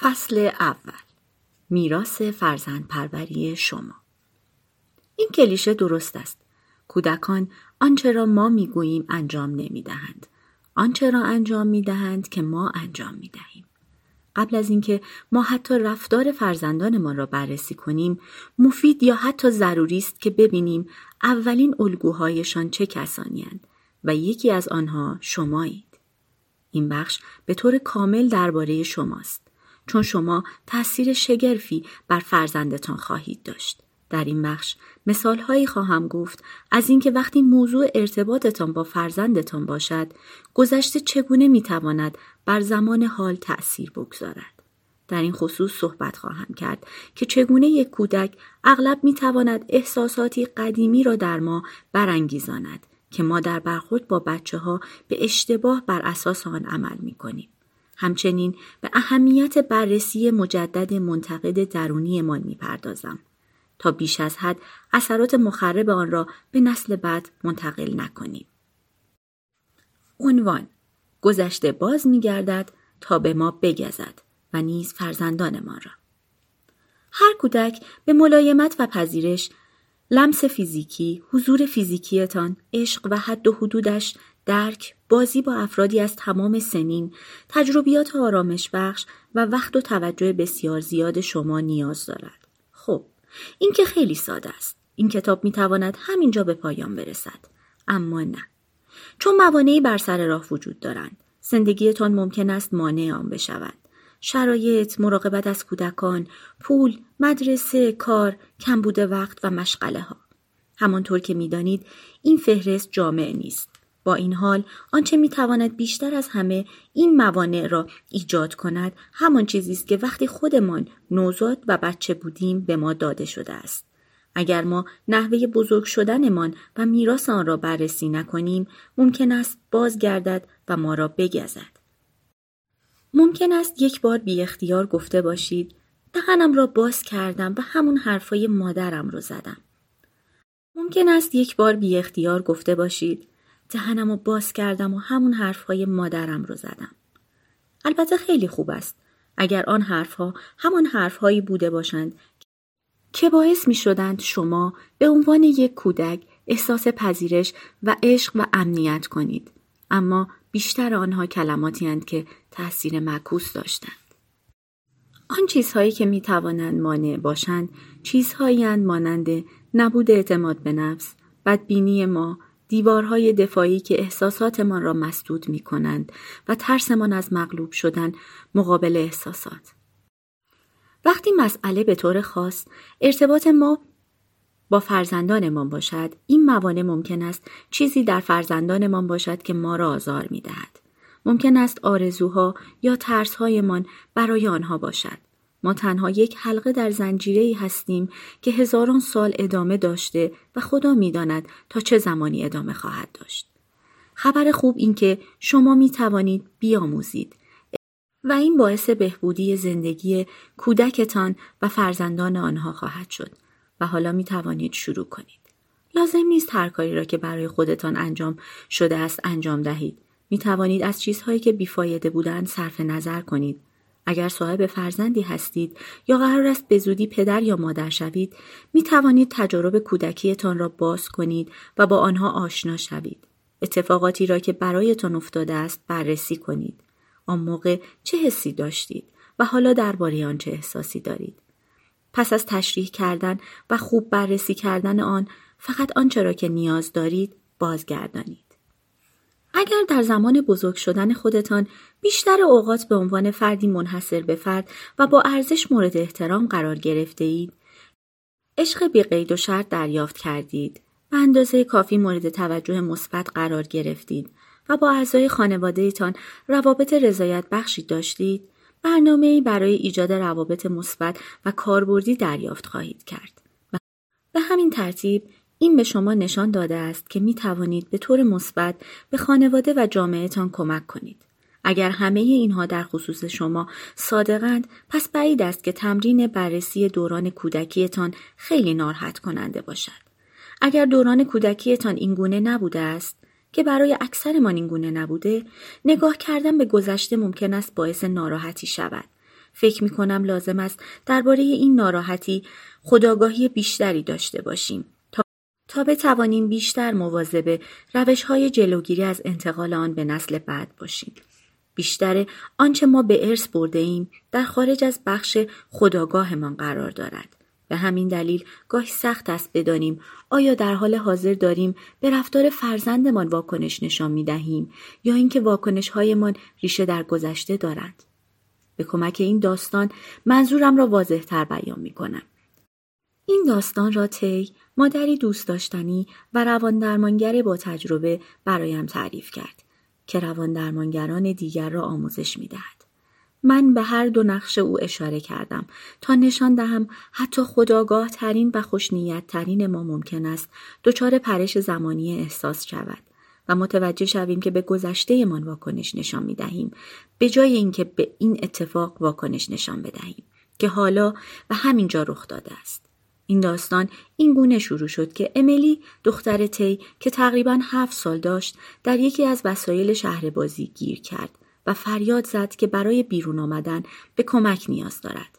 فصل اول، میراث فرزندپروری شما. این کلیشه درست است. کودکان آنچه را ما میگوییم انجام نمیدهند. آنچه را انجام میدهند که ما انجام میدهیم. قبل از اینکه ما حتی رفتار فرزندانمان را بررسی کنیم، مفید یا حتی ضروری است که ببینیم اولین الگوهایشان چه کسانی‌اند و یکی از آنها شمایید. این بخش به طور کامل درباره شماست. چون شما تأثیر شگرفی بر فرزندتان خواهید داشت. در این بخش مثالهایی خواهم گفت از اینکه وقتی موضوع ارتباطتان با فرزندتان باشد، گذشته چگونه میتواند بر زمان حال تأثیر بگذارد. در این خصوص صحبت خواهم کرد که چگونه یک کودک اغلب میتواند احساساتی قدیمی را در ما برانگیزاند که ما در برخورد با بچه‌ها به اشتباه بر اساس آن عمل میکنیم. همچنین به اهمیت بررسی مجدد منتقد درونیمان میپردازم تا بیش از حد اثرات مخرب آن را به نسل بعد منتقل نکنیم. عنوان: گذشته باز میگردد تا به ما بگزد و نیز فرزندانمان را. هر کودک به ملایمت و پذیرش، لمس فیزیکی، حضور فیزیکیتان، عشق و حد و حدودش، درک، بازی با افرادی از تمام سنین، تجربیات آرامش بخش و وقت و توجه بسیار زیاد شما نیاز دارد. خب، این که خیلی ساده است. این کتاب میتواند همینجا به پایان برسد. اما نه. چون موانعی بر سر راه وجود دارند. زندگیتان ممکن است مانع آن بشود. شرایط، مراقبت از کودکان، پول، مدرسه، کار، کمبود وقت و مشغله ها. همانطور که میدانید این فهرست جامع نیست. با این حال آنچه میتواند بیشتر از همه این موانع را ایجاد کند همان چیزی است که وقتی خودمان نوزاد و بچه بودیم به ما داده شده است. اگر ما نحوه بزرگ شدنمان و میراث آن را بررسی نکنیم، ممکن است بازگردد و ما را بگزد. ممکن است یک بار بی اختیار گفته باشید دهنم را باز کردم و همون حرفای مادرم رو زدم. ممکن است یک بار بی اختیار گفته باشید دهنم رو باز کردم و همون حرفهای مادرم رو زدم. البته خیلی خوب است اگر آن حرفها همان حرفهایی بوده باشند که باعث می شدند شما به عنوان یک کودک احساس پذیرش و عشق و امنیت کنید. اما بیشتر آنها کلماتی هستند که تأثیر معکوس داشتند. آن چیزهایی که می توانند مانع باشند چیزهایی هستند مانند نبود اعتماد به نفس، بدبینی ما، دیوارهای دفاعی که احساساتمان را مسدود می کنند و ترسمان از مغلوب شدن مقابل احساسات. وقتی مسئله به طور خاص ارتباط ما با فرزندانمان باشد، این موانع ممکن است چیزی در فرزندانمان باشد که ما را آزار می دهد. ممکن است آرزوها یا ترسهایمان برای آنها باشد. ما تنها یک حلقه در زنجیره‌ای هستیم که هزاران سال ادامه داشته و خدا می‌داند تا چه زمانی ادامه خواهد داشت. خبر خوب این که شما می‌توانید بیاموزید و این باعث بهبودی زندگی کودکتان و فرزندان آنها خواهد شد و حالا می‌توانید شروع کنید. لازم نیست هر کاری را که برای خودتان انجام شده است انجام دهید. می‌توانید از چیزهایی که بیفایده بودند صرف نظر کنید. اگر صاحب فرزندی هستید یا قرار است به زودی پدر یا مادر شوید، می توانید تجارب کودکیتان را باز کنید و با آنها آشنا شوید. اتفاقاتی را که برایتان افتاده است بررسی کنید. آن موقع چه حسی داشتید و حالا درباره آن چه احساسی دارید. پس از تشریح کردن و خوب بررسی کردن آن، فقط آنچه را که نیاز دارید بازگردانید. اگر در زمان بزرگ شدن خودتان بیشتر اوقات به عنوان فردی منحصر به فرد و با ارزش مورد احترام قرار گرفته اید، عشق بی قید و شرط دریافت کردید، به اندازه کافی مورد توجه مثبت قرار گرفتید و با اعضای خانواده‌تان روابط رضایت بخشی داشتید، برنامه‌ای برای ایجاد روابط مثبت و کاربردی دریافت خواهید کرد. به همین ترتیب این به شما نشان داده است که می توانید به طور مثبت به خانواده و جامعهتان کمک کنید. اگر همه اینها در خصوص شما صادقند، پس بعید است که تمرین بررسی دوران کودکیتان خیلی ناراحت کننده باشد. اگر دوران کودکیتان اینگونه نبوده است، که برای اکثرمان اینگونه نبوده، نگاه کردن به گذشته ممکن است باعث ناراحتی شود. فکر می‌کنم لازم است درباره این ناراحتی خودآگاهی بیشتری داشته باشیم تا بتوانیم بیشتر مواظب روش‌های جلوگیری از انتقال آن به نسل بعد باشیم. بیشتر آنچه ما به ارث برده ایم در خارج از بخش خودآگاهمان قرار دارد. به همین دلیل گاهی سخت است بدانیم آیا در حال حاضر داریم به رفتار فرزندمان واکنش نشان می‌دهیم یا اینکه واکنش‌هایمان ریشه در گذشته دارند. به کمک این داستان منظورم را واضح‌تر بیان می‌کنم. این داستان را تی، مادری دوست داشتنی و رواندرمانگر با تجربه برایم تعریف کرد که رواندرمانگران دیگر را آموزش می‌دهد. من به هر دو نقش او اشاره کردم تا نشان دهم حتی خودآگاه ترین و خوشنیت ترین ما ممکن است دچار پرش زمانی احساس شود و متوجه شویم که به گذشته من واکنش نشان می دهیم به جای اینکه به این اتفاق واکنش نشان بدهیم که حالا و همینجا رخ داده است. این داستان این گونه شروع شد که امیلی دختر تی که تقریباً 7 سال داشت در یکی از وسایل شهربازی گیر کرد و فریاد زد که برای بیرون آمدن به کمک نیاز دارد.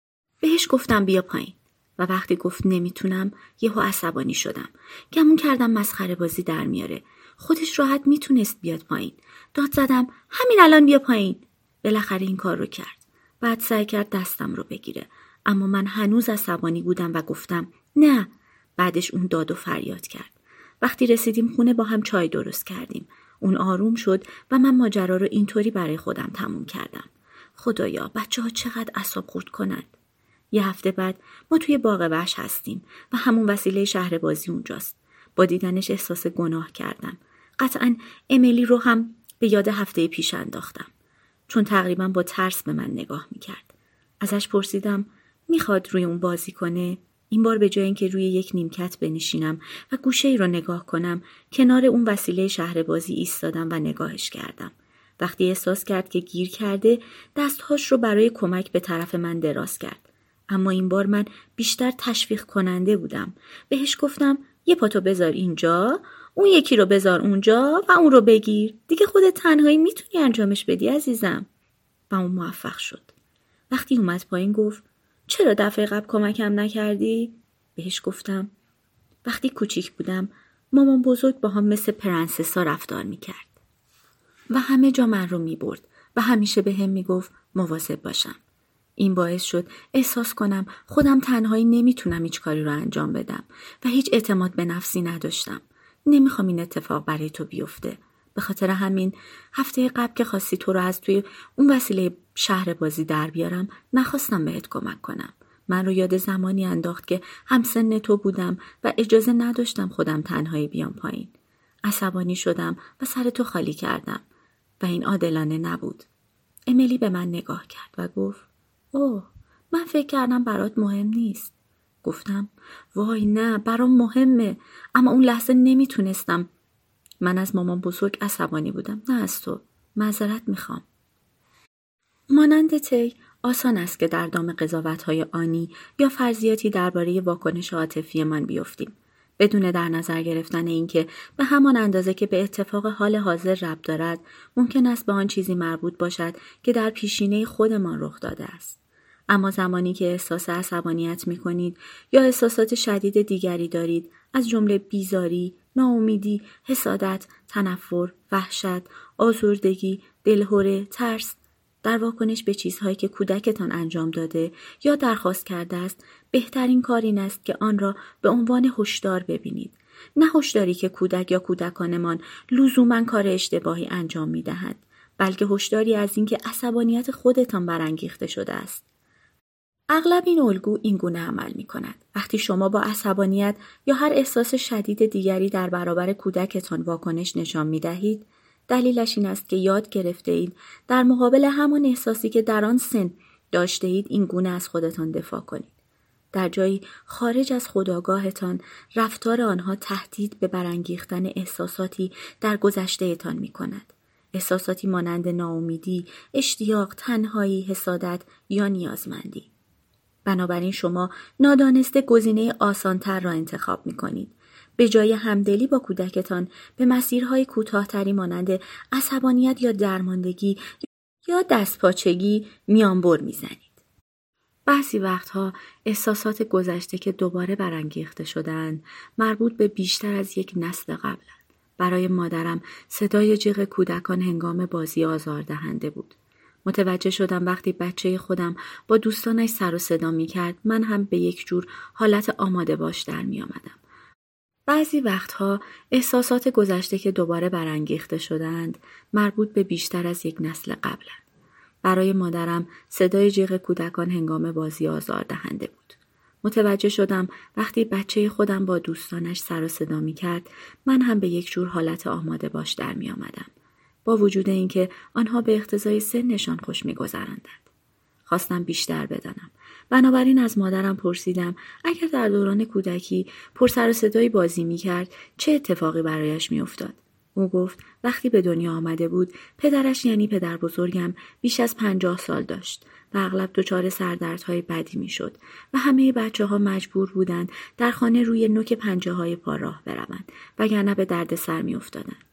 بهش گفتم بیا پایین و وقتی گفت نمیتونم یهو عصبانی شدم. گمون کردم مسخره بازی در میاره. خودش راحت میتونست بیاد پایین. داد زدم همین الان بیا پایین. بالاخره این کار رو کرد. بعد سعی کرد دستم رو بگیره. اما من هنوز عصبانی بودم و گفتم نه. بعدش اون داد و فریاد کرد. وقتی رسیدیم خونه با هم چای درست کردیم. اون آروم شد و من ماجرا رو اینطوری برای خودم تموم کردم. خدایا بچه‌ها چقدر اعصاب خورد کنند. یه هفته بعد ما توی باغ وحش هستیم و همون وسیله شهربازی اونجاست. با دیدنش احساس گناه کردم. قطعاً امیلی رو هم به یاد هفته پیش انداختم. چون تقریباً با ترس به من نگاه میکرد. ازش پرسیدم میخواد روی اون بازی کنه؟ این بار به جای اینکه روی یک نیمکت بنشینم و گوشه‌ای رو نگاه کنم، کنار اون وسیله شهربازی ایستادم و نگاهش کردم. وقتی احساس کرد که گیر کرده، دستهاش رو برای کمک به طرف من دراز کرد. اما این بار من بیشتر تشویق کننده بودم. بهش گفتم یه پاتو بذار اینجا، اون یکی رو بذار اونجا و اون رو بگیر. دیگه خودت تنهایی میتونی انجامش بدی عزیزم. و اون موفق شد. وقتی اومد پایین گفت چرا دفعه قبل کمکم نکردی؟ بهش گفتم وقتی کوچیک بودم مامان بزرگ با هم مثل پرنسسا رفتار میکرد و همه جا من رو میبرد و همیشه به هم میگفت مواظب باشم. این باعث شد احساس کنم خودم تنهایی نمیتونم هیچ کاری رو انجام بدم و هیچ اعتماد به نفسی نداشتم. نمیخوام این اتفاق برای تو بیفته. به خاطر همین هفته قبل که خواستی تو رو از توی اون وسیله شهر بازی در بیارم نخواستم بهت کمک کنم. من رو یاد زمانی انداخت که همسن تو بودم و اجازه نداشتم خودم تنهایی بیام پایین. عصبانی شدم و سر تو خالی کردم و این عادلانه نبود. امیلی به من نگاه کرد و گفت اوه من فکر کردم برات مهم نیست. گفتم وای نه برام مهمه، اما اون لحظه نمیتونستم. من از مامان بزرگ عصبانی بودم، نه از تو. معذرت میخوام. مانند تی آسان است که در دام قضاوت‌های آنی یا فرضیاتی درباره واکنش عاطفی من بیفتیم بدون در نظر گرفتن اینکه به همان اندازه که به اتفاق حال حاضر ربط دارد ممکن است به آن چیزی مربوط باشد که در پیشینه خودمان رخ داده است. اما زمانی که احساس عصبانیت می‌کنید یا احساسات شدید دیگری دارید از جمله بیزاری، ناامیدی، حسادت، تنفر، وحشت، آزردگی، دلهره، ترس، در واکنش به چیزهایی که کودکتان انجام داده یا درخواست کرده است، بهترین کار این است که آن را به عنوان هشدار ببینید. نه هشداری که کودک یا کودکانمان لزوماً کار اشتباهی انجام می‌دهند، بلکه هشداری از اینکه عصبانیت خودتان برانگیخته شده است. اغلب این الگو این گونه عمل می کند. وقتی شما با عصبانیت یا هر احساس شدید دیگری در برابر کودکتان واکنش نشان می دهید، دلیلش این است که یاد گرفته اید در مقابل همان احساسی که در آن سن داشته اید این گونه از خودتان دفاع کنید. در جایی خارج از خودآگاهتان رفتار آنها تهدید به برانگیختن احساساتی در گذشتهتان می کند. احساساتی مانند ناامیدی، اشتیاق، تنهایی، حسادت یا نیازمندی. بنابراین شما نادانسته گزینه آسانتر را انتخاب می کنید. به جای همدلی با کودکتان به مسیرهای کوتاه‌تری مانند عصبانیت یا درماندگی یا دستپاچگی میانبر میزنید. بعضی وقتها احساسات گذشته که دوباره برانگیخته شدند مربوط به بیشتر از یک نسل قبلند. برای مادرم صدای جیغ کودکان هنگام بازی آزاردهنده بود. متوجه شدم وقتی بچه خودم با دوستانش سر و صدا می کرد من هم به یک جور حالت آماده باش در می آمدم. بعضی وقتها احساسات گذشته که دوباره برانگیخته شدند مربوط به بیشتر از یک نسل قبلند. برای مادرم صدای جیغ کودکان هنگام بازی آزاردهنده بود. متوجه شدم وقتی بچه خودم با دوستانش سر و صدا می کرد من هم به یک جور حالت آماده باش در می آمدم. با وجود اینکه آنها به اقتضای سنشان خوش می گذراندند. خواستم بیشتر بدانم. بنابراین از مادرم پرسیدم اگر در دوران کودکی پر سر و صدایی بازی می کرد چه اتفاقی برایش می افتاد؟ او گفت وقتی به دنیا آمده بود پدرش یعنی پدر بزرگم بیش از 50 سال داشت و اغلب دچار سردردهای بدی می شد و همه بچه ها مجبور بودند در خانه روی نوک پنجه های پا راه بروند وگرنه به درد سر می افتادند.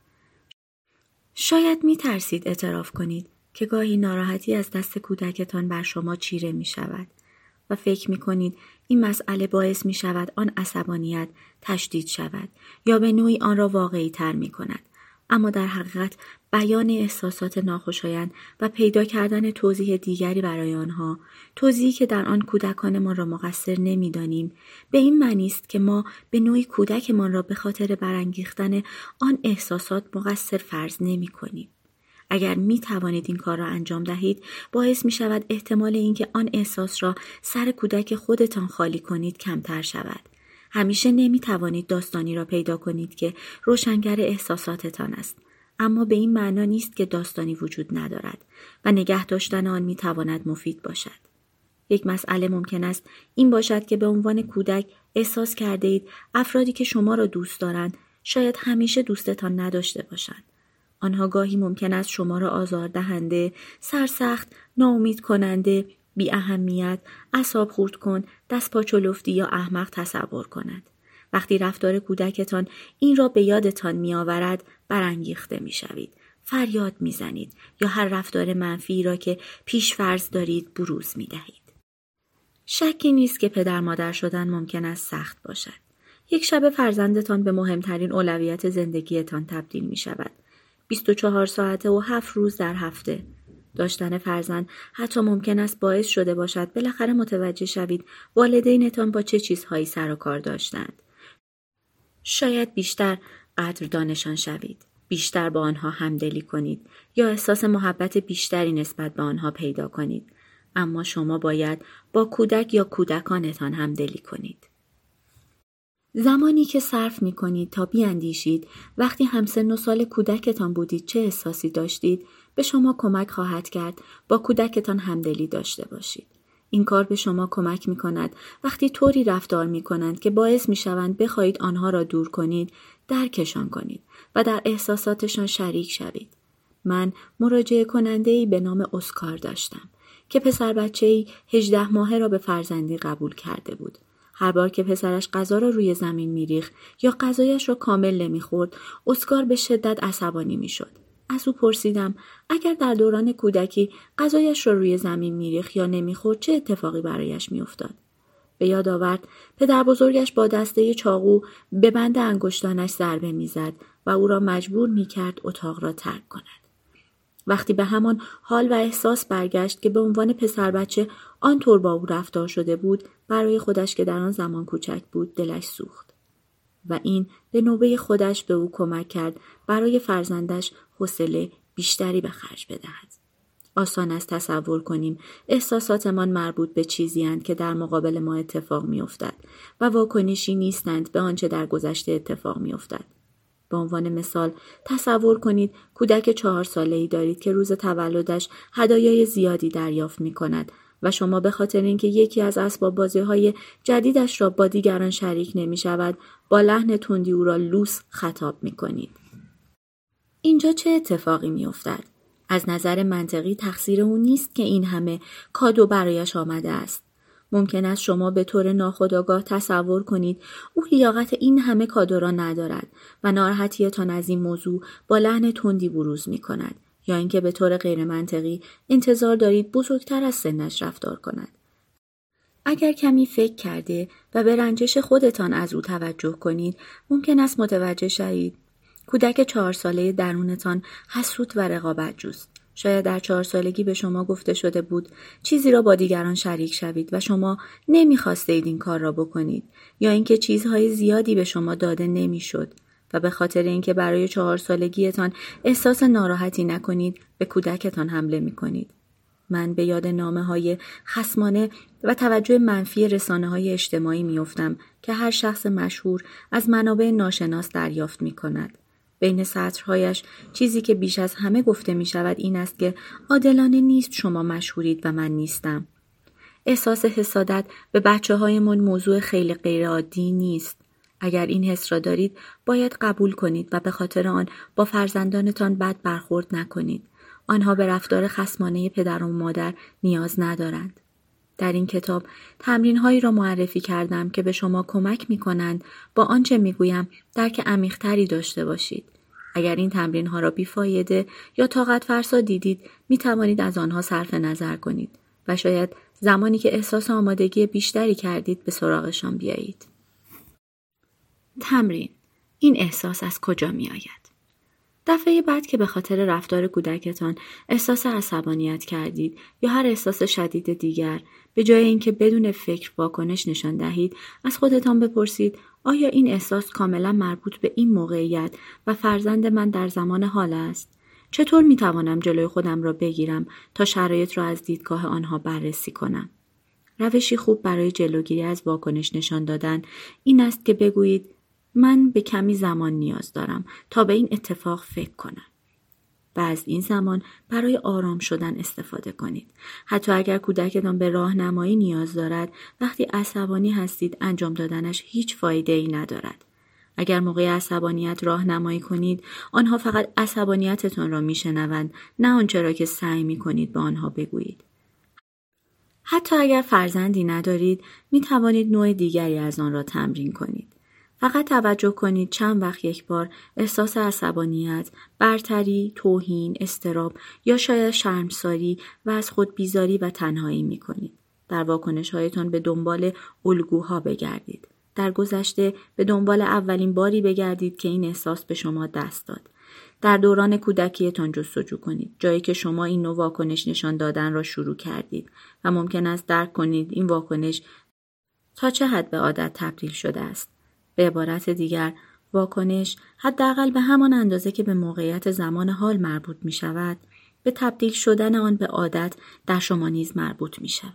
شاید می ترسید اعتراف کنید که گاهی ناراحتی از دست کودکتان بر شما چیره می شود و فکر می کنید این مسئله باعث می شود آن عصبانیت تشدید شود یا به نوعی آن را واقعی تر می کند. اما در حقیقت بیان احساسات ناخوشایند و پیدا کردن توضیح دیگری برای آنها، توضیحی که در آن کودکانمان را مقصر نمی دانیم، به این معنی است که ما به نوعی کودکمان را به خاطر برانگیختن آن احساسات مقصر فرض نمی کنیم. اگر می توانید این کار را انجام دهید، باعث می شود احتمال اینکه آن احساس را سر کودک خودتان خالی کنید کمتر شود. همیشه نمی توانید داستانی را پیدا کنید که روشنگر احساساتتان است. اما به این معنا نیست که داستانی وجود ندارد و نگه داشتن آن می تواند مفید باشد. یک مسئله ممکن است این باشد که به عنوان کودک احساس کرده اید افرادی که شما را دوست دارند شاید همیشه دوستتان نداشته باشند. آنها گاهی ممکن است شما را آزاردهنده، سرسخت، ناامید کننده، بی اهمیت، اعصاب خورد کن، دستپاچلفتی یا احمق تصور کنند. وقتی رفتار کودکتان این را به یادتان می آورد، برانگیخته می شوید، فریاد می زنید یا هر رفتار منفی را که پیش فرض دارید بروز می دهید. شکی نیست که پدر مادر شدن ممکن است سخت باشد. یک شب فرزندتان به مهمترین اولویت زندگیتان تبدیل می شود. 24 ساعته و 7 روز در هفته. داشتن فرزند حتی ممکن است باعث شده باشد بالاخره متوجه شوید والدینتان با چه چیزهایی سر و کار داشتند. شاید بیشتر قدردانشان شوید، بیشتر با آنها همدلی کنید یا احساس محبت بیشتری نسبت به آنها پیدا کنید. اما شما باید با کودک یا کودکانتان همدلی کنید. زمانی که صرف می کنید تا بیاندیشید وقتی همسن و سال کودکتان بودید چه احساسی داشتید به شما کمک خواهد کرد با کودکتان همدلی داشته باشید. این کار به شما کمک می کند وقتی طوری رفتار می کنند که باعث می شوند بخواهید آنها را دور کنید، درکشان کنید و در احساساتشان شریک شوید. من مراجعه کننده‌ای به نام اسکار داشتم که پسر بچه‌ای 18 ماهه را به فرزندی قبول کرده بود. هر بار که پسرش غذا را روی زمین میریخت یا غذایش را کامل نمیخورد، اسکار به شدت عصبانی میشد. از او پرسیدم اگر در دوران کودکی غذایش را روی زمین میریخت یا نمیخورد چه اتفاقی برایش میافتاد؟ به یاد آورد پدر بزرگش با دسته چاقو به بند انگشتانش ضربه میزد و او را مجبور میکرد اتاق را ترک کند. وقتی به همان حال و احساس برگشت که به عنوان پسر بچه آنطور با او رفتار شده بود، برای خودش که در آن زمان کوچک بود دلش سوخت. و این به نوبه خودش به او کمک کرد برای فرزندش حوصله بیشتری به خرج بدهد. آسان است تصور کنیم احساساتمان مربوط به چیزی اند که در مقابل ما اتفاق می افتد و واکنشی نیستند به آنچه در گذشته اتفاق می افتد. به عنوان مثال تصور کنید کودک 4 ساله‌ای دارید که روز تولدش هدایای زیادی دریافت می کند و شما به خاطر اینکه یکی از اسباب بازی‌های جدیدش را با دیگران شریک نمی شود با لحن تندی او را لوس خطاب می کنید. اینجا چه اتفاقی می افتد؟ از نظر منطقی تقصیر او نیست که این همه کادو برایش آمده است. ممکن است شما به طور ناخودآگاه تصور کنید او لیاقت این همه کادو را ندارد و ناراحتیتان از این موضوع با لحن تندی بروز می کند یا اینکه به طور غیر منطقی انتظار دارید بزرگتر از سنش رفتار کند. اگر کمی فکر کرده و به رنجش خودتان از او توجه کنید، ممکن است متوجه شوید کودک 4 ساله درونتان حسود و رقابت‌جوست. شاید در 4 سالگی به شما گفته شده بود چیزی را با دیگران شریک شوید و شما نمی‌خواستید این کار را بکنید، یا اینکه چیزهای زیادی به شما داده نمی‌شد و به خاطر اینکه برای 4 سالگیتان احساس ناراحتی نکنید به کودکتان حمله می‌کنید. من به یاد نامه‌های خصمانه و توجه منفی رسانه‌های اجتماعی می‌افتم که هر شخص مشهور از منابع ناشناس دریافت می‌کند. بین سطرهایش چیزی که بیش از همه گفته می‌شود این است که عادلانه نیست شما مشهورید و من نیستم. احساس حسادت به بچه‌هایمان موضوع خیلی غیرعادی نیست. اگر این حس را دارید باید قبول کنید و به خاطر آن با فرزندانتان بد برخورد نکنید. آنها به رفتار خصمانه پدر و مادر نیاز ندارند. در این کتاب تمرین‌هایی را معرفی کردم که به شما کمک می‌کنند با آنچه می‌گویم درک عمیق‌تری داشته باشید. اگر این تمرین‌ها را بی‌فایده یا طاقت فرسا دیدید، می‌توانید از آنها صرف نظر کنید و شاید زمانی که احساس آمادگی بیشتری کردید به سراغشان بیایید. تمرین: این احساس از کجا می‌آید؟ دفعه بعد که به خاطر رفتار کودکتان احساس عصبانیت کردید یا هر احساس شدید دیگر، به جای اینکه بدون فکر واکنش نشان دهید، از خودتان بپرسید آیا این احساس کاملا مربوط به این موقعیت و فرزند من در زمان حال است؟ چطور میتوانم جلوی خودم را بگیرم تا شرایط را از دیدگاه آنها بررسی کنم؟ روشی خوب برای جلوگیری از واکنش نشان دادن این است که بگویید من به کمی زمان نیاز دارم تا به این اتفاق فکر کنم. و از این زمان برای آرام شدن استفاده کنید. حتی اگر کودکتان به راهنمایی نیاز دارد، وقتی عصبانی هستید انجام دادنش هیچ فایده‌ای ندارد. اگر موقع عصبانیت راهنمایی کنید، آنها فقط عصبانیتتان را میشنوند، نه آنچه را که سعی میکنید به آنها بگویید. حتی اگر فرزندی ندارید، می توانید نوع دیگری از آن را تمرین کنید. فقط توجه کنید چند وقت یک بار احساس عصبانیت، برتری، توهین، اضطراب یا شاید شرمساری و از خود بیزاری و تنهایی می کنید. در واکنش‌هایتان به دنبال الگوها بگردید. در گذشته به دنبال اولین باری بگردید که این احساس به شما دست داد. در دوران کودکیتان جستجو کنید، جایی که شما این نوع واکنش نشان دادن را شروع کردید و ممکن است درک کنید این واکنش تا چه حد به عادت تبدیل شده است. به عبارت دیگر، واکنش حداقل به همان اندازه که به موقعیت زمان حال مربوط می شود، به تبدیل شدن آن به عادت در شما نیز مربوط می شود.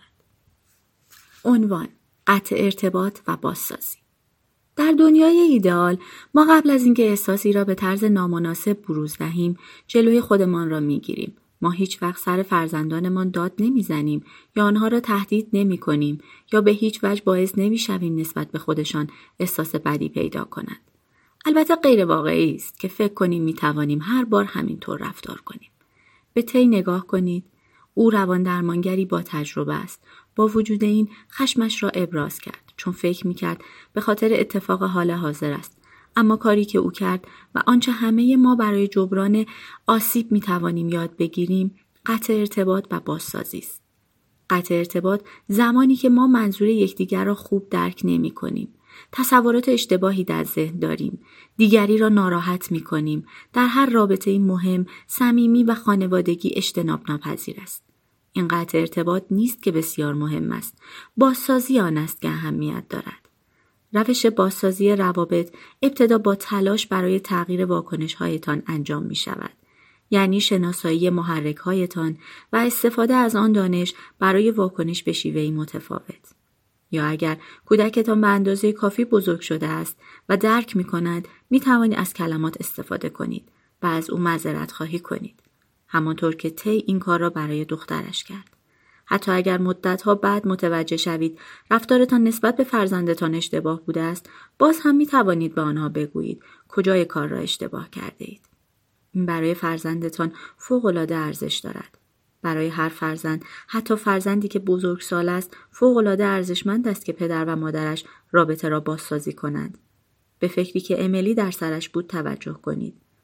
عنوان: قطع ارتباط و بازسازی. در دنیای ایدئال ما قبل از اینکه احساسی را به طرز نامناسب بروز دهیم، جلوی خودمان را می‌گیریم. ما هیچ وقت سر فرزندانمان داد نمی‌زنیم یا آنها را تهدید نمی‌کنیم یا به هیچ وجه باعث نمی‌شویم نسبت به خودشان احساس بدی پیدا کنند. البته غیر واقعی است که فکر کنیم می‌توانیم هر بار همینطور رفتار کنیم. به تی نگاه کنید. او روان درمانگری با تجربه است. با وجود این خشمش را ابراز کرد چون فکر می‌کرد به خاطر اتفاق حال حاضر است. اما کاری که او کرد و آنچه همه ما برای جبران آسیب می‌توانیم یاد بگیریم، قطع ارتباط و بازسازی است. قطع ارتباط زمانی که ما منظور یکدیگر را خوب درک نمی‌کنیم. تصورات اشتباهی در ذهن داریم. دیگری را ناراحت می‌کنیم. در هر رابطه مهم، صمیمی و خانوادگی اجتناب ناپذیر است. این قطع ارتباط نیست که بسیار مهم است. بازسازی آن است که اهمیت دارد. روش بازسازی روابط ابتدا با تلاش برای تغییر واکنش‌هایتان انجام می‌شود. یعنی شناسایی محرک‌هایتان و استفاده از آن دانش برای واکنش به شیوهی متفاوت. یا اگر کودکتان به اندازه کافی بزرگ شده است و درک می‌کند، می‌توانید از کلمات استفاده کنید و از او معذرت خواهی کنید. همانطور که تی این کار را برای دخترش کرد. حتی اگر مدت‌ها بعد متوجه شوید رفتارتان نسبت به فرزندتان اشتباه بوده است، باز هم می‌توانید به آنها بگویید کجای کار را اشتباه کرده اید. این برای فرزندتان فوق‌العاده ارزش دارد. برای هر فرزند، حتی فرزندی که بزرگسال است، فوق‌العاده ارزشمند است که پدر و مادرش رابطه را بازسازی کنند. به فکری که امیلی در سرش بود توجه کنید.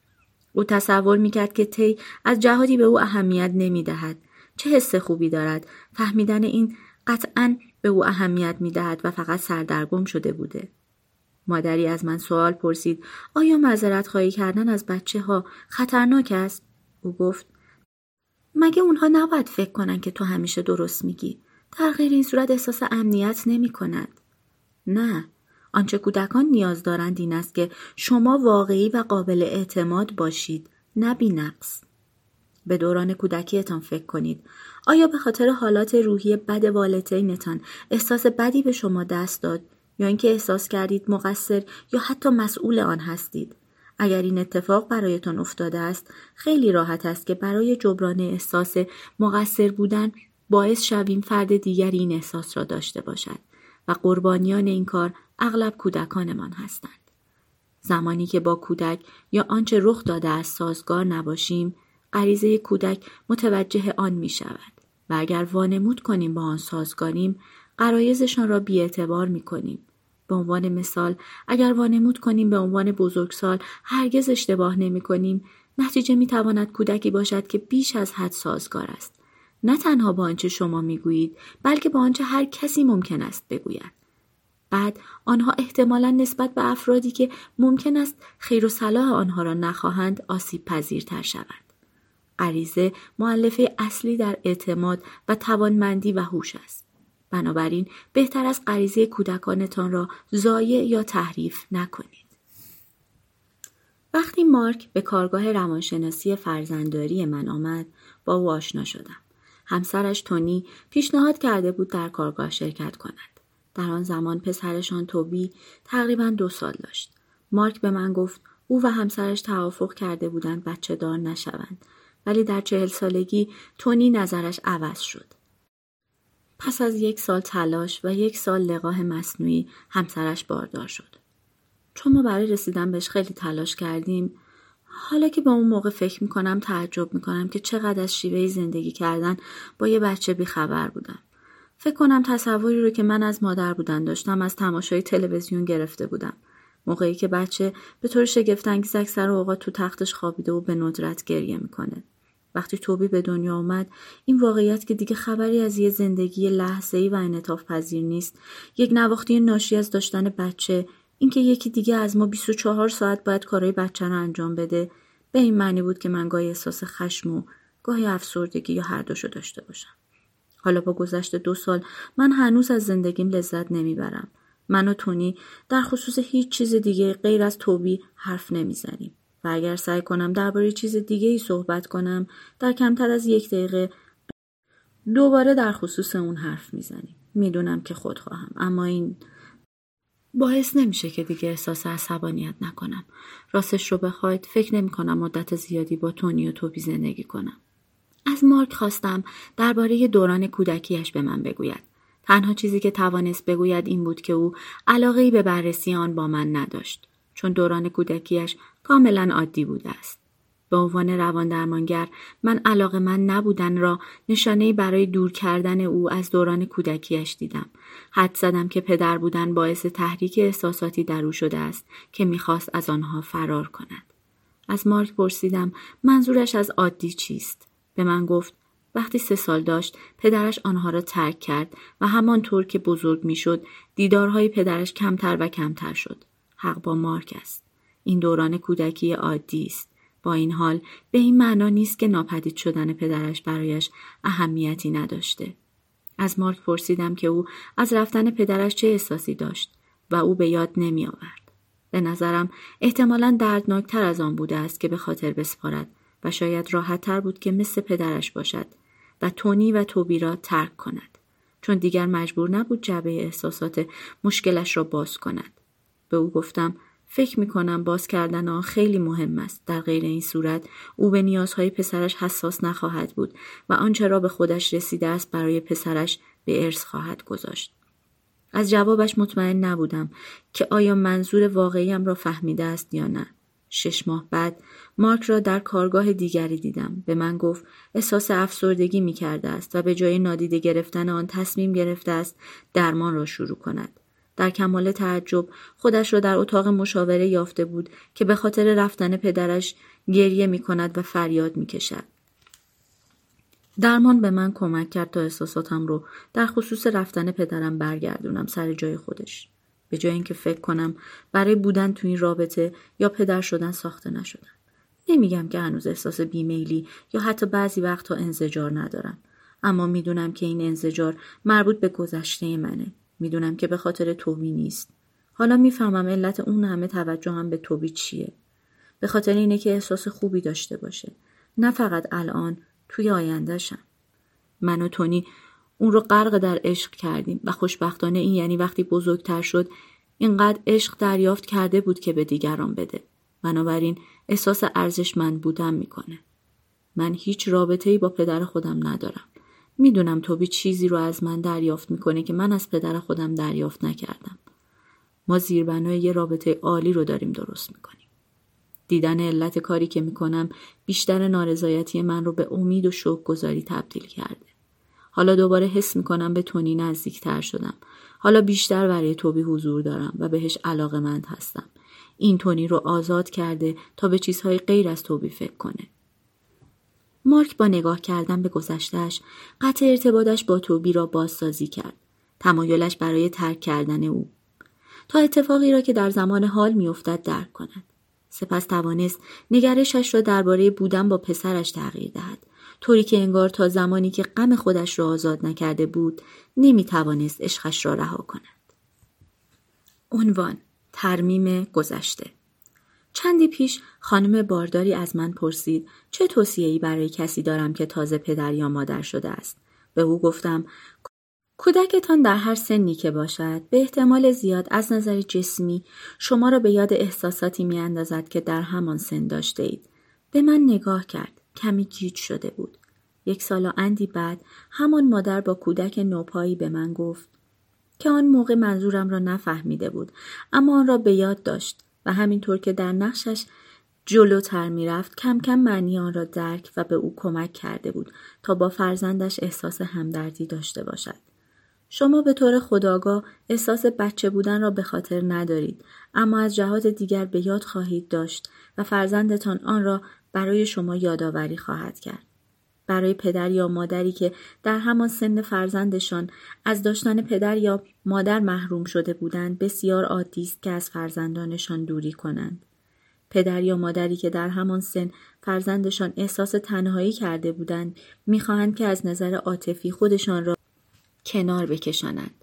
او تصور میکرد که تی از جهادی به او اهمیت نمیدهد. چه حس خوبی دارد. فهمیدن این قطعاً به او اهمیت میدهد و فقط سردرگم شده بوده. مادری از من سوال پرسید آیا معذرت خواهی کردن از بچه ها خطرناک است؟ او گفت مگه اونها نباید فکر کنن که تو همیشه درست میگی؟ در غیر این صورت احساس امنیت نمی کند. نه، آنچه کودکان نیاز دارند این است که شما واقعی و قابل اعتماد باشید، نه بی‌نقص. به دوران کودکیتان فکر کنید. آیا به خاطر حالات روحی بد والدینتان احساس بدی به شما دست داد یا اینکه احساس کردید مقصر یا حتی مسئول آن هستید؟ اگر این اتفاق برایتان افتاده است، خیلی راحت است که برای جبران احساس مقصر بودن باعث شویم فرد دیگری این احساس را داشته باشد و قربانیان این کار اغلب کودکانمان هستند. زمانی که با کودک یا آنچه رخ داده است سازگار نباشیم، غریزه کودک متوجه آن می شود و اگر وانمود کنیم با آن سازگاریم، غرایزشان را بی‌اعتبار می کنیم. به عنوان مثال، اگر وانمود کنیم به عنوان بزرگسال هرگز اشتباه نمی کنیم، نتیجه می تواند کودکی باشد که بیش از حد سازگار است. نه تنها با آنچه شما می گویید، بلکه با آنچه هر کسی ممکن است بگوید. بعد آنها احتمالاً نسبت به افرادی که ممکن است خیر و صلاح آنها را نخواهند آسیب پذیرتر شوند. غریزه مؤلفه اصلی در اعتماد و توانمندی و هوش است. بنابراین بهتر است غریزه کودکانتان را ضایع یا تحریف نکنید. وقتی مارک به کارگاه روانشناسی فرزندداری من آمد، با او آشنا شدم. همسرش تونی پیشنهاد کرده بود در کارگاه شرکت کند. در آن زمان پسرشان توبی تقریباً 2 سال داشت. مارک به من گفت او و همسرش توافق کرده بودند بچه دار نشوند، ولی در 40 سالگی تونی نظرش عوض شد. پس از 1 سال تلاش و 1 سال لقاح مصنوعی همسرش باردار شد. چون ما برای رسیدن بهش خیلی تلاش کردیم، حالا که به اون موقع فکر میکنم تعجب میکنم که چقدر از شیوه زندگی کردن با یه بچه بیخبر بودم. فکر کنم تصوری رو که من از مادر بودن داشتم از تماشای تلویزیون گرفته بودم. موقعی که بچه به طور شگفت‌انگیز اکثر اوقات تو تختش خوابیده و به ندرت گریه میکنه. وقتی توبی به دنیا اومد، این واقعیت که دیگه خبری از یه زندگی لحظه‌ای و انعطاف پذیر نیست، یک نواختی ناشی از داشتن بچه، اینکه یکی دیگه از ما 24 ساعت باید کارهای بچه رو انجام بده، به این معنی بود که من گاهی احساس خشم و گاهی افسردگی یا هر دوشو داشته باشم. حالا با گذشت 2 سال من هنوز از زندگیم لذت نمیبرم. من و تونی در خصوص هیچ چیز دیگه غیر از توبی حرف نمیزنیم و اگر سعی کنم درباره چیز دیگه‌ای صحبت کنم، در کمتر از 1 دقیقه دوباره در خصوص اون حرف میزنیم. میدونم که خودخواهم، اما این باعث نمیشه که دیگه احساس عصبانیت نکنم. راستش رو بخواید فکر نمی‌کنم مدت زیادی با تونی و توبی زندگی کنم. از مارک خواستم درباره دوران کودکیش به من بگوید. تنها چیزی که توانست بگوید این بود که او علاقه‌ای به بررسی آن با من نداشت، چون دوران کودکیش کاملا عادی بوده است. به عنوان رواندرمانگر من علاقه‌مند نبودن را نشانه‌ای برای دور کردن او از دوران کودکیش دیدم. حد زدم که پدر بودن باعث تحریک احساساتی در او شده است که می‌خواست از آنها فرار کند. از مارک پرسیدم منظورش از عادی چیست؟ به من گفت وقتی 3 سال داشت پدرش آنها را ترک کرد و همانطور که بزرگ می‌شد دیدارهای پدرش کمتر و کمتر شد. حق با مارک است. این دوران کودکی عادی است. با این حال به این معنا نیست که ناپدید شدن پدرش برایش اهمیتی نداشته. از مارک پرسیدم که او از رفتن پدرش چه احساسی داشت و او به یاد نمی آورد. به نظرم احتمالاً دردناکتر از آن بوده است که به خاطر بسپارد و شاید راحت‌تر بود که مثل پدرش باشد و تونی و توبی را ترک کند، چون دیگر مجبور نبود جعبه احساسات مشکلش را باز کند. به او گفتم فکر می‌کنم باز کردن آن خیلی مهم است. در غیر این صورت او به نیازهای پسرش حساس نخواهد بود و آنچه را به خودش رسیده است برای پسرش به ارث خواهد گذاشت. از جوابش مطمئن نبودم که آیا منظور واقعیم را فهمیده است یا نه. 6 ماه بعد مارک را در کارگاه دیگری دیدم. به من گفت احساس افسردگی می‌کرده است و به جای نادیده گرفتن آن تصمیم گرفته است درمان را شروع کند. در کمال تعجب خودش را در اتاق مشاوره یافته بود که به خاطر رفتن پدرش گریه می کند و فریاد می کشد. درمان به من کمک کرد تا احساساتم رو در خصوص رفتن پدرم برگردونم سر جای خودش. به جای اینکه فکر کنم برای بودن تو این رابطه یا پدر شدن ساخته نشدم. نمیگم که هنوز احساس بیمیلی یا حتی بعضی وقتها انزجار ندارم. اما میدونم که این انزجار مربوط به گذشته منه. میدونم که به خاطر توبی نیست. حالا میفهمم علت اون همه توجهم به توبی چیه. به خاطر اینه که احساس خوبی داشته باشه. نه فقط الان، توی آینده‌شم. من و تونی اون رو غرق در عشق کردیم و خوشبختانه این یعنی وقتی بزرگتر شد اینقدر عشق دریافت کرده بود که به دیگران بده. بنابراین احساس ارزشمند بودن میکنه. من هیچ رابطه‌ای با پدر خودم ندارم. میدونم توبی چیزی رو از من دریافت میکنه که من از پدر خودم دریافت نکردم. ما زیربنای یه رابطه عالی رو داریم درست میکنیم. دیدن علت کاری که میکنم بیشتر نارضایتی من رو به امید و شوق‌گذاری تبدیل کرده. حالا دوباره حس میکنم به تونی نزدیکتر شدم. حالا بیشتر برای توبی حضور دارم و بهش علاقه‌مند هستم. این تونی رو آزاد کرده تا به چیزهای غیر از توبی فکر کنه. مارک با نگاه کردن به گذشته‌اش قطع ارتباطش با توبی را بازسازی کرد. تمایلش برای ترک کردن او. تا اتفاقی را که در زمان حال میافتد درک کند. سپس توانست نگرشش را درباره بودن با پسرش تغییر دهد. طوری که انگار تا زمانی که غم خودش را آزاد نکرده بود نمیتوانست عشقش را رها کند. عنوان: ترمیم گذشته. چندی پیش خانم بارداری از من پرسید چه توصیه‌ای برای کسی دارم که تازه پدر یا مادر شده است. به او گفتم کودکتان در هر سنی که باشد به احتمال زیاد از نظر جسمی شما را به یاد احساساتی می اندازد که در همان سن داشته اید. به من نگاه کرد. کمی گیج شده بود. 1 سال و اندی بعد همان مادر با کودک نوپایی به من گفت که آن موقع منظورم را نفهمیده بود اما آن را به یاد داشت و همینطور که در نقشش جلوتر می رفت کم کم معنی آن را درک و به او کمک کرده بود تا با فرزندش احساس همدردی داشته باشد. شما به طور خودآگاه احساس بچه بودن را به خاطر ندارید اما از جهات دیگر به یاد خواهید داشت و فرزندتان آن را برای شما یادآوری خواهد کرد. برای پدر یا مادری که در همان سن فرزندشان از داشتن پدر یا مادر محروم شده بودند بسیار عادی است که از فرزندانشان دوری کنند. پدر یا مادری که در همان سن فرزندشان احساس تنهایی کرده بودند می‌خواهند که از نظر عاطفی خودشان را کنار بکشانند.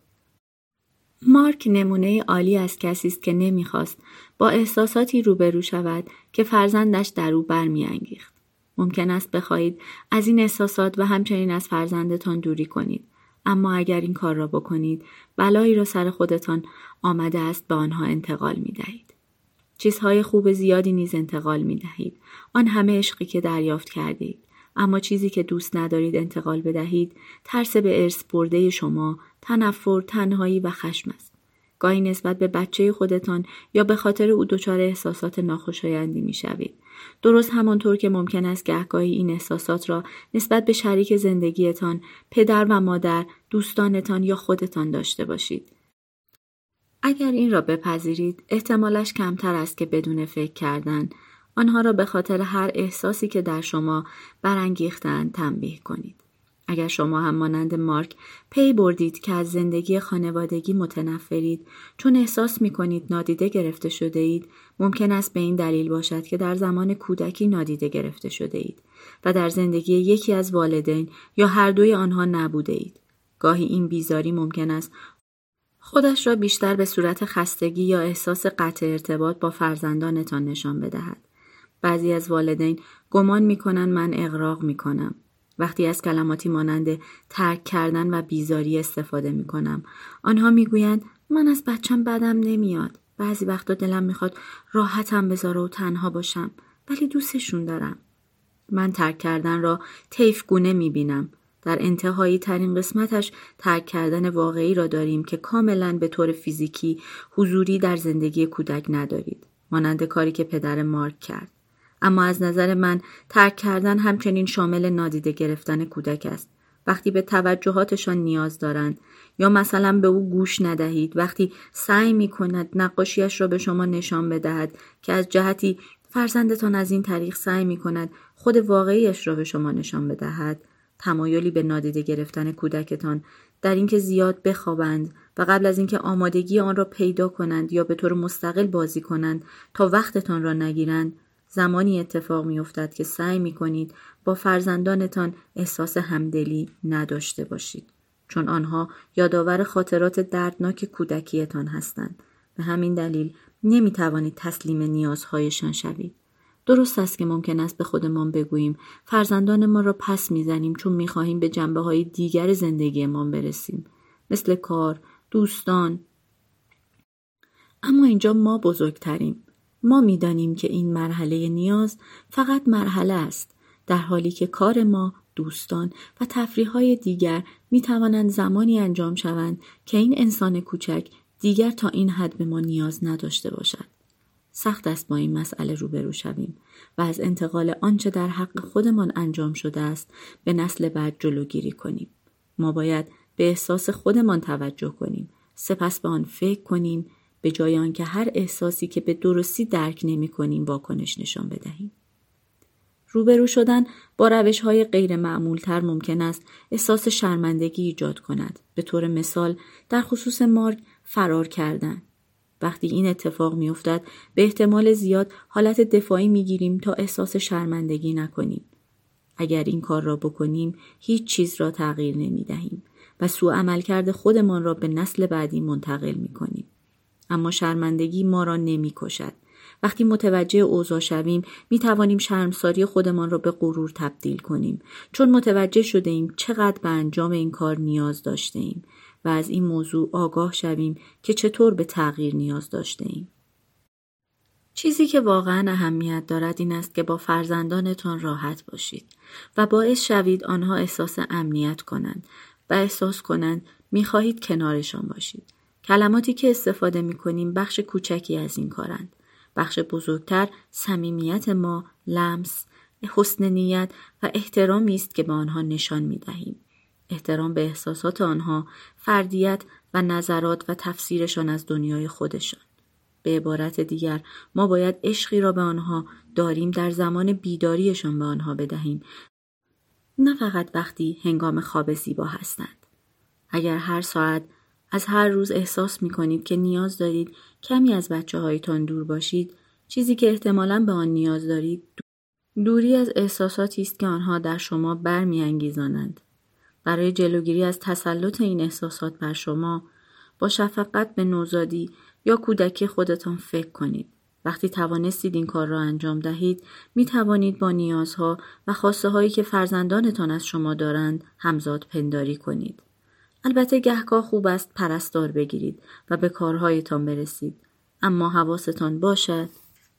مارک نمونه عالی از کسی است که نمی‌خواست با احساساتی روبرو شود که فرزندش در او برمی‌انگیخت. ممکن است بخواهید از این احساسات و همچنین از فرزندتان دوری کنید. اما اگر این کار را بکنید، بلایی را سر خودتان آمده است به آنها انتقال می دهید. چیزهای خوب زیادی نیز انتقال می دهید. آن همه عشقی که دریافت کردید. اما چیزی که دوست ندارید انتقال بدهید، ترس به ارث برده شما، تنفر، تنهایی و خشم است. گاهی نسبت به بچه خودتان یا به خاطر او دچار احساسات ناخوشایندی می‌شوید. درست همانطور که ممکن است گهگاهی این احساسات را نسبت به شریک زندگیتان، پدر و مادر، دوستانتان یا خودتان داشته باشید. اگر این را بپذیرید، احتمالش کمتر است که بدون فکر کردن آنها را به خاطر هر احساسی که در شما برانگیختند تنبیه کنید. اگر شما هم مانند مارک پی بردید که از زندگی خانوادگی متنفرید چون احساس می‌کنید نادیده گرفته شده اید، ممکن است به این دلیل باشد که در زمان کودکی نادیده گرفته شده اید و در زندگی یکی از والدین یا هر دوی آنها نبوده اید. گاهی این بیزاری ممکن است خودش را بیشتر به صورت خستگی یا احساس قطع ارتباط با فرزندانتان نشان بدهد. بعضی از والدین گمان می‌کنند من اغراق می‌کنم. وقتی از کلماتی مانند ترک کردن و بیزاری استفاده می‌کنم، آنها می‌گویند من از بچم بدم نمیاد. بعضی وقتا دلم می‌خواد راحتم بذاره و تنها باشم، ولی دوستشون دارم. من ترک کردن را طیف‌گونه می‌بینم. در انتهایی ترین قسمتش ترک کردن واقعی را داریم که کاملاً به طور فیزیکی حضوری در زندگی کودک ندارید، مانند کاری که پدر مارک کرد. اما از نظر من ترک کردن همچنین شامل نادیده گرفتن کودک است. وقتی به توجهاتشان نیاز دارند یا مثلا به او گوش ندهید، وقتی سعی می کند نقاشیش را به شما نشان بدهد که از جهتی فرزندتان از این طریق سعی می‌کند خود واقعیش را به شما نشان بدهد، تمایلی به نادیده گرفتن کودکتان در اینکه زیاد بخوابند و قبل از اینکه آمادگی آن را پیدا کنند یا به طور مستقل بازی کنند تا وقتتان را نگیرند، زمانی اتفاق می‌افتد که سعی می‌کنید با فرزندانتان احساس همدلی نداشته باشید، چون آنها یادآور خاطرات دردناک کودکیتان هستند. به همین دلیل نمی‌توانید تسلیم نیازهایشان شوید. درست است که ممکن است به خودمان بگوییم فرزندان ما را پس می‌زنیم چون می‌خواهیم به جنبه‌های دیگر زندگیمان برسیم، مثل کار، دوستان. اما اینجا ما بزرگتریم. ما می‌دانیم که این مرحله نیاز فقط مرحله است، در حالی که کار ما، دوستان و تفریح‌های دیگر می‌توانند زمانی انجام شوند که این انسان کوچک دیگر تا این حد به ما نیاز نداشته باشد. سخت است با این مسئله روبرو شویم و از انتقال آنچه در حق خودمان انجام شده است به نسل بعد جلوگیری کنیم. ما باید به احساس خودمان توجه کنیم، سپس به آن فکر کنیم، به جای آنکه هر احساسی که به درستی درک نمی‌کنیم واکنش نشان بدهیم. روبرو شدن با روش‌های غیر معمول‌تر ممکن است احساس شرمندگی ایجاد کند. به طور مثال در خصوص مرگ فرار کردن. وقتی این اتفاق می‌افتد به احتمال زیاد حالت دفاعی می‌گیریم تا احساس شرمندگی نکنیم. اگر این کار را بکنیم هیچ چیز را تغییر نمی‌دهیم و سوء عملکرد خودمان را به نسل بعدی منتقل می‌کنیم. اما شرمندگی ما را نمی‌کشد. وقتی متوجه اوضاع شویم می‌توانیم شرمساری خودمان را به غرور تبدیل کنیم، چون متوجه شده ایم چقدر به انجام این کار نیاز داشته ایم و از این موضوع آگاه شویم که چطور به تغییر نیاز داشته ایم. چیزی که واقعا اهمیت دارد این است که با فرزندانتان راحت باشید و باعث شوید آنها احساس امنیت کنند و احساس کنند می‌خواهید کنارشان باشید. کلماتی که استفاده می‌کنیم بخش کوچکی از این کارند. بخش بزرگتر صمیمیت ما، لمس، حسن نیت و احترامی است که به آنها نشان می‌دهیم. احترام به احساسات آنها، فردیت و نظرات و تفسیرشان از دنیای خودشان. به عبارت دیگر ما باید عشقی را به آنها داریم در زمان بیداریشان به آنها بدهیم، نه فقط وقتی هنگام خواب زیبا هستند. اگر هر ساعت از هر روز احساس می کنید که نیاز دارید کمی از بچه‌هایتان دور باشید، چیزی که احتمالاً به آن نیاز دارید دوری از احساساتی است که آنها در شما برمی‌انگیزانند. برای جلوگیری از تسلط این احساسات بر شما، با شفقت به نوزادی یا کودکی خودتان فکر کنید. وقتی توانستید این کار را انجام دهید، می توانید با نیازها و خواسته هایی که فرزندانتان از شما دارند همزاد پنداری کنید. البته گهگاه خوب است پرستار بگیرید و به کارهایتان برسید، اما حواستان باشد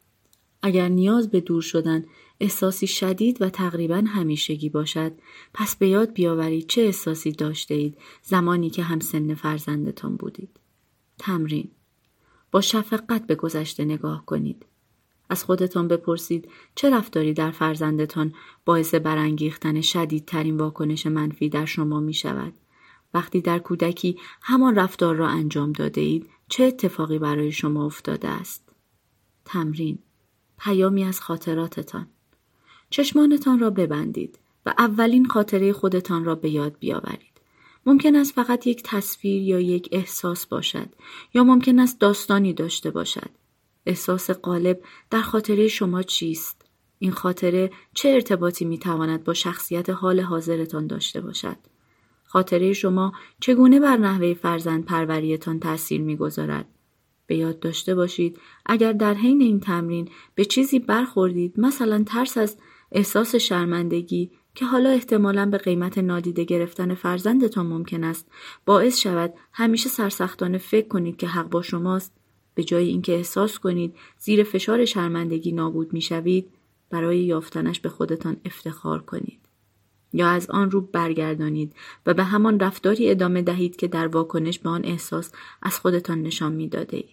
اگر نیاز به دور شدن احساسی شدید و تقریباً همیشگی باشد، پس به یاد بیاورید چه احساسی داشته اید زمانی که همسن فرزندتان بودید. تمرین: با شفقت به گذشته نگاه کنید. از خودتان بپرسید چه رفتاری در فرزندتان باعث برانگیختن شدیدترین واکنش منفی در شما می شود. وقتی در کودکی همان رفتار را انجام داده اید، چه اتفاقی برای شما افتاده است؟ تمرین: پیامی از خاطراتتان. چشمانتان را ببندید و اولین خاطره خودتان را به یاد بیاورید. ممکن است فقط یک تصویر یا یک احساس باشد، یا ممکن است داستانی داشته باشد. احساس غالب در خاطره شما چیست؟ این خاطره چه ارتباطی میتواند با شخصیت حال حاضرتان داشته باشد؟ خاطره شما چگونه بر نحوه فرزند پروریتان تأثیر میگذارد؟ به یاد داشته باشید اگر در حین این تمرین به چیزی برخوردید، مثلا ترس از احساس شرمندگی که حالا احتمالاً به قیمت نادیده گرفتن فرزندتان ممکن است باعث شود همیشه سرسختانه فکر کنید که حق با شماست، به جای اینکه احساس کنید زیر فشار شرمندگی نابود میشوید، برای یافتنش به خودتان افتخار کنید. یا از آن رو برگردانید و به همان رفتاری ادامه دهید که در واکنش به آن احساس از خودتان نشان می‌داده اید.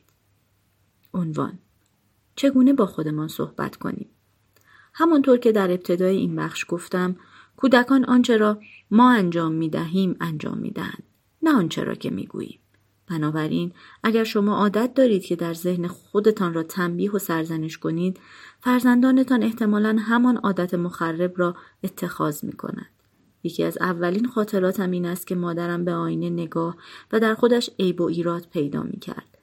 عنوان: چگونه با خودمان صحبت کنیم؟ همانطور که در ابتدای این بخش گفتم، کودکان آنچه را ما انجام می‌دهیم انجام می‌دهند، نه آنچه را که می‌گوییم. بنابراین اگر شما عادت دارید که در ذهن خودتان را تنبیه و سرزنش کنید، فرزندانتان احتمالاً همان عادت مخرب را اتخاذ می‌کنند. یکی از اولین خاطراتم این است که مادرم به آینه نگاه و در خودش عیب و ایراد پیدا می‌کرد.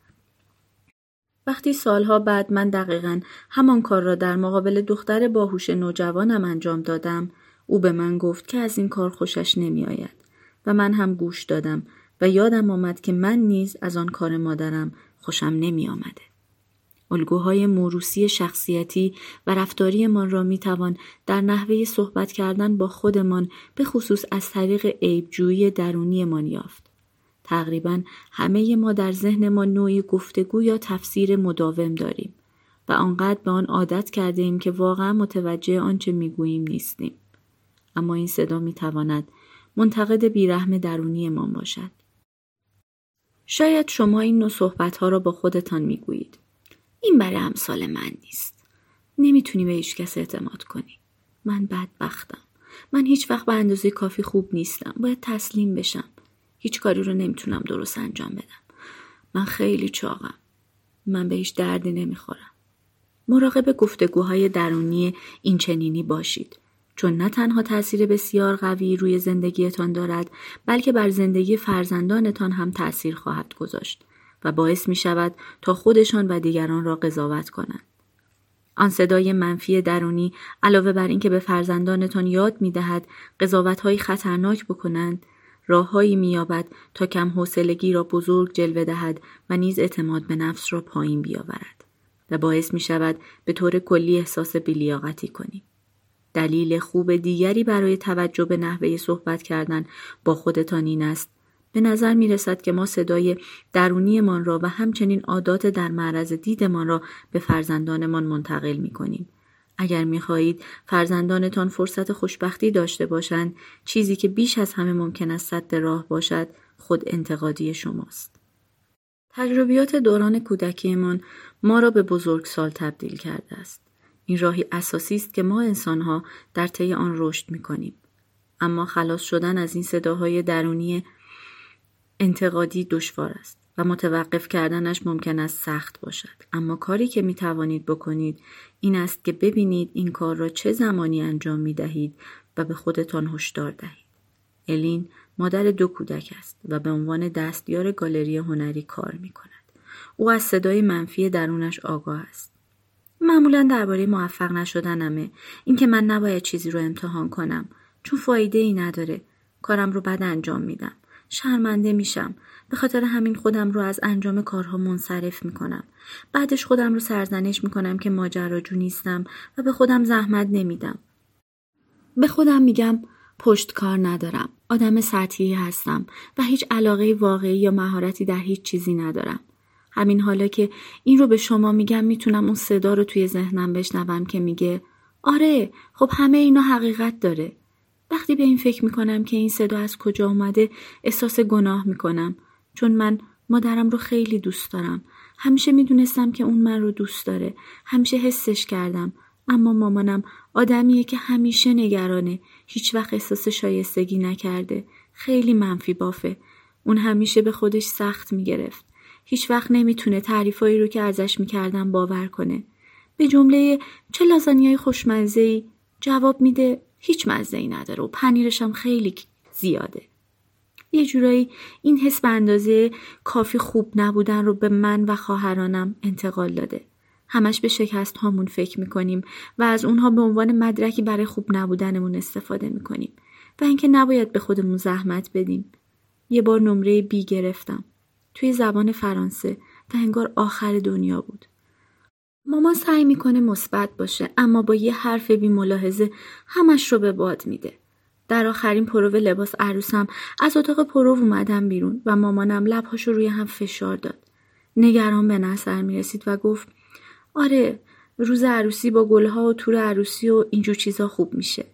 وقتی سالها بعد من دقیقاً همان کار را در مقابل دختر باهوش نوجوانم انجام دادم، او به من گفت که از این کار خوشش نمی‌آید و من هم گوش دادم و یادم آمد که من نیز از آن کار مادرم خوشم نمی‌آمده. الگوهای موروثی شخصیتی و رفتاری من را می‌توان در نحوه صحبت کردن با خودمان به خصوص از طریق عیب‌جویی درونیمان یافت. تقریباً همه ما در ذهن ما نوعی گفتگو یا تفسیر مداوم داریم و آنقدر به آن عادت کرده ایم که واقعا متوجه آنچه میگوییم نیستیم. اما این صدا میتواند منتقد بیرحم درونی ما باشد. شاید شما این نوع صحبت‌ها را با خودتان میگویید. این برای امثال من نیست. نمیتونی به هیچ کس اعتماد کنی. من بدبختم. من هیچ وقت به اندازه کافی خوب نیستم. باید تسلیم بشم. هیچ کاری رو نمیتونم درست انجام بدم. من خیلی چاقم. من به هیچ دردی نمیخورم. مراقب گفتگوهای درونی این چنینی باشید. چون نه تنها تأثیر بسیار قوی روی زندگیتان دارد، بلکه بر زندگی فرزندانتان هم تأثیر خواهد گذاشت و باعث می شود تا خودشان و دیگران را قضاوت کنند. آن صدای منفی درونی علاوه بر اینکه به فرزندانتان یاد می دهد قضاوت‌های خطرناک بکنند، راههایی می‌یابد تا کم حوصلگی را بزرگ جلوه دهد و نیز اعتماد به نفس را پایین بیاورد و باعث می‌شود به طور کلی احساس بی‌لیاقتی کنیم. دلیل خوب دیگری برای توجه به نحوه صحبت کردن با خودتان این است: به نظر می‌رسد که ما صدای درونیمان را و همچنین عادات در معرض دیدمان را به فرزندانمان منتقل می‌کنیم. اگر می‌خواهید فرزندانتان فرصت خوشبختی داشته باشند، چیزی که بیش از همه ممکن است سد راه باشد، خود انتقادی شماست. تجربیات دوران کودکیمان ما را به بزرگسال تبدیل کرده است. این راهی اساسی است که ما انسان‌ها در طی آن رشد می‌کنیم. اما خلاص شدن از این صداهای درونی انتقادی دشوار است و متوقف کردنش ممکن است سخت باشد. اما کاری که می توانید بکنید این است که ببینید این کار را چه زمانی انجام می دهید و به خودتان هشدار دهید. الین مادر 2 کودک است و به عنوان دستیار گالری هنری کار می کند. او از صدای منفی درونش آگاه است. معمولاً درباره موفق نشدنمه، این که من نباید چیزی رو امتحان کنم چون فایده ای نداره. کارم رو بد انجام میدم. شرمنده میشم. به خاطر همین خودم رو از انجام کارها منصرف میکنم. بعدش خودم رو سرزنش میکنم که ماجراجو نیستم و به خودم زحمت نمیدم. به خودم میگم پشت کار ندارم. آدم سطحی هستم و هیچ علاقه واقعی یا مهارتی در هیچ چیزی ندارم. همین حالا که این رو به شما میگم میتونم اون صدا رو توی ذهنم بشنوم که میگه آره، خب همه اینا حقیقت داره. وقتی به این فکر میکنم که این صدا از کجا اومده احساس گناه میکنم، چون من مادرم رو خیلی دوست دارم. همیشه میدونستم که اون من رو دوست داره. همیشه حسش کردم. اما مامانم آدمیه که همیشه نگرانه. هیچ وقت احساس شایستگی نکرده. خیلی منفی بافه. اون همیشه به خودش سخت میگرفت. هیچ وقت نمیتونه تعریفایی رو که ازش میکردم باور کنه. به جمله چه لازانیای خوشمزه‌ای جواب میده هیچ مزه‌ای نداره و پنیرش هم خیلی زیاده. یه جورایی این حس به اندازه کافی خوب نبودن رو به من و خواهرانم انتقال داده. همش به شکست هامون فکر میکنیم و از اونها به عنوان مدرکی برای خوب نبودنمون استفاده میکنیم و اینکه نباید به خودمون زحمت بدیم. یه بار نمره بی گرفتم توی زبان فرانسه و انگار آخر دنیا بود. مامان سعی میکنه مثبت باشه اما با یه حرف بی ملاحظه همش رو به باد میده. در آخرین پرو لباس عروسم از اتاق پرو اومدم بیرون و مامانم لبهاشو روی هم فشار داد. نگران به نظر میرسید و گفت آره، روز عروسی با گلها و تور عروسی و اینجور چیزا خوب میشه.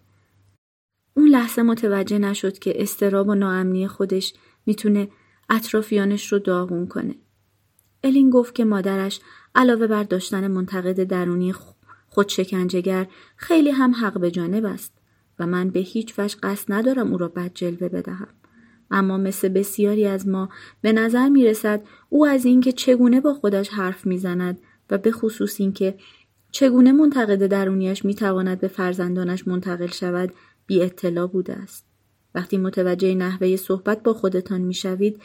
اون لحظه متوجه نشد که اضطراب و ناامنی خودش میتونه اطرافیانش رو داغون کنه. الین گفت که مادرش علاوه بر داشتن منتقد درونی خودشکنجه‌گر خیلی هم حق به جانب است و من به هیچ وجه قصد ندارم او را بد جلوه بدهم. اما مثل بسیاری از ما به نظر می رسد او از این که چگونه با خودش حرف می زند و به خصوص این که چگونه منتقد درونیش می تواند به فرزندانش منتقل شود بی اطلاع بوده است. وقتی متوجه نحوه صحبت با خودتان می شوید،